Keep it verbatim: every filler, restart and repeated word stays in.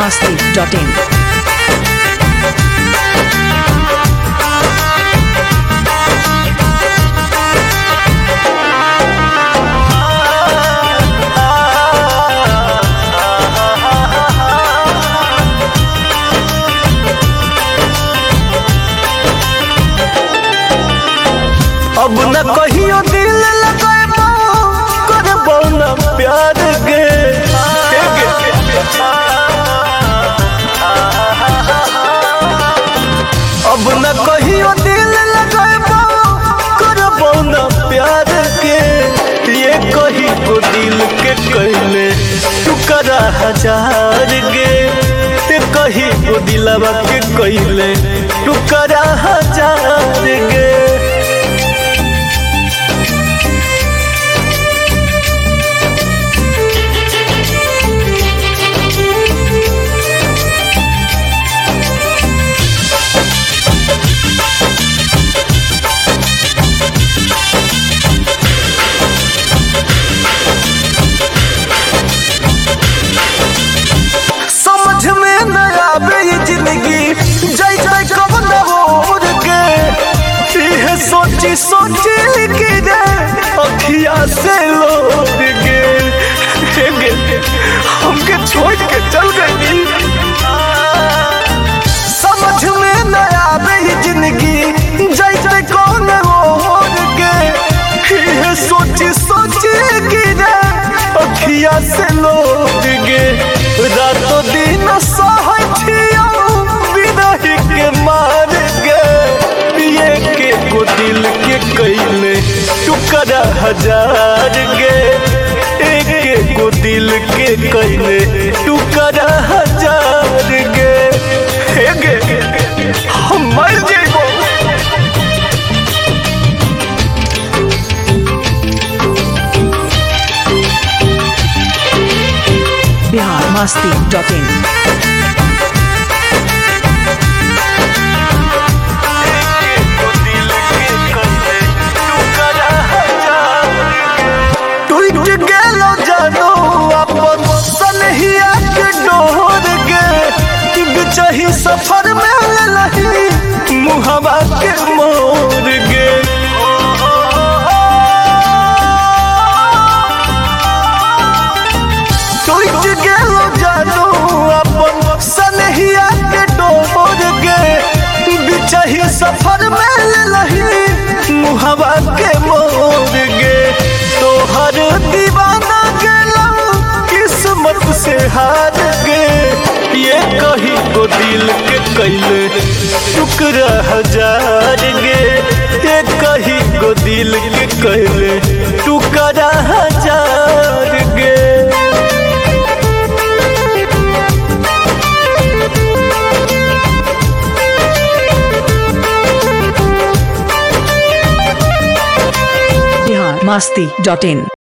masti dot in. अब न कहियो दिल लगाबो करबो न प्यार गे अब न कहियो दिल लगाबो करबो न प्यार के ये कही को दिल के कहले टुकड़ा हजार गे ते कही को दिलवा के कहले टुकड़ा हजार गे सोची सोची लिखी दे अखिया से लोग गे हमके छोड़ के चल गई समझ में न आवे जिंदगी जैसे कौन हो गे सोची सोची लिखी दे अखिया से लोग गे रातों दिन सहथिया विरही के मार गे के को दिल के कहले टुकड़ा हजार गे एक के को दिल के कहले टुकड़ा हजार गे हे गे हम मर जेबो Bihar masti dot in. चाही सफर में लही मुहबा के मोर गे टूट गेलो जानो अपन सनहिया के डोर गे बिचाही सफर में लही मुहबा के मोर गे तोहर दीवाना गेलो किस्मत से हार गे ये कही को दिल के कहले टुकड़ा हजार गे ये कही को दिल के कहले टुकड़ा हजार गे Bihar masti dot in.